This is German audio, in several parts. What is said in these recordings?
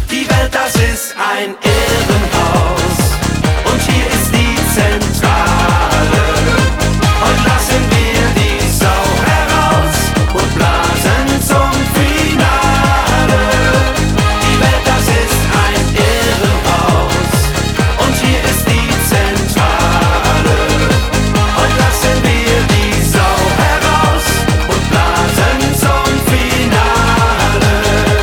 Die Welt, das ist ein Irrenhaus. Und hier ist die Zentrale. Heute lassen wir die Sau heraus und blasen zum Finale. Die Welt, das ist ein Irrenhaus. Und hier ist die Zentrale. Heute lassen wir die Sau heraus und blasen zum Finale.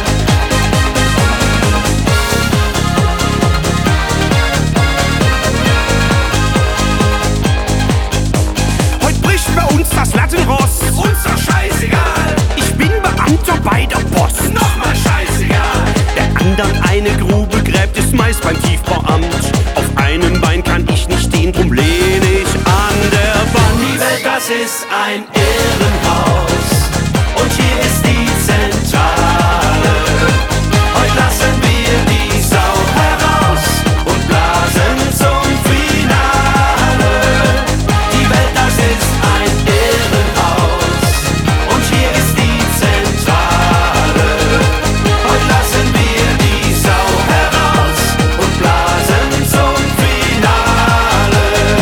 Heute bricht bei uns das Lattenrost. Uns doch scheißegal, Ich bin Beamter bei der Post. nochmal scheißegal. Der andern eine Grube gräbt, ist meist beim Tiefbauamt. Auf einem Bein kann ich nicht stehen, drum lehne ich an der Die Wand. Welt, das ist ein Irrenhaus. Und hier ist die Zentrale. Heute lassen wir die Sau heraus und blasen zum Finale. Die Welt, das ist ein Irrenhaus. Und hier ist die Zentrale. Heute lassen wir die Sau heraus und blasen zum Finale.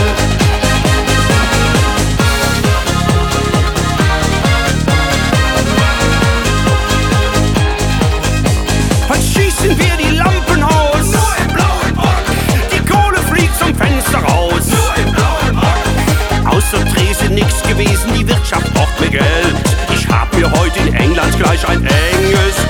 Heute schießen wir die Lampen aus. Nur im blauen Rock, Die Kohle fliegt zum Fenster raus. nur im blauen Rock. Außer Tresen nix gewesen, die Wirtschaft braucht mehr Geld. Ich hab mir heute in England gleich ein enges